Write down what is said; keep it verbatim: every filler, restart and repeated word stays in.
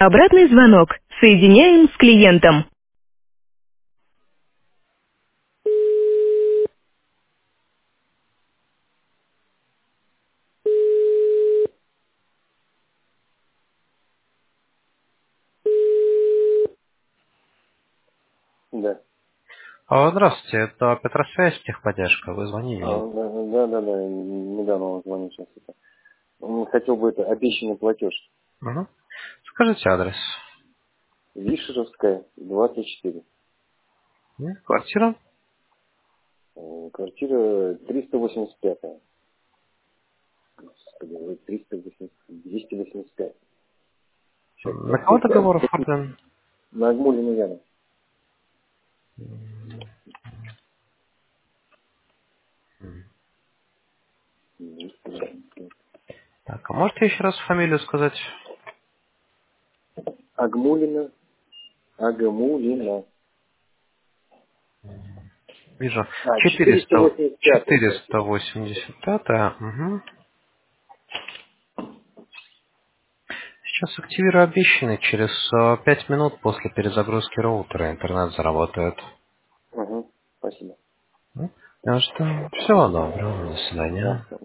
Обратный звонок. Соединяем с клиентом. Да. А, Здравствуйте, это Петросвязь, техподдержка. Вы звонили мне. А, да, да, да, да, недавно он звонил сейчас. Это. Он хотел бы это обещанный платеж. Мгм. Скажите адрес. Вишеровская, двадцать четыре. М, Квартира? Э, Квартира триста восемьдесят пять. Господи, вы триста восемьдесят, двести восемьдесят пять. Сейчас М, На кого найду. договор оформлен? На Агмулина Яна. Так, а можете еще раз фамилию сказать? Агмулина, Агмулина. Вижу. А, четыреста четыреста, восемьдесят пять квартира. четыреста восемьдесят пять. Угу. Сейчас активирую обещанный. Через э, пять минут после перезагрузки роутера интернет заработает. Угу, спасибо. М? Так что всего доброго. До свидания. Да.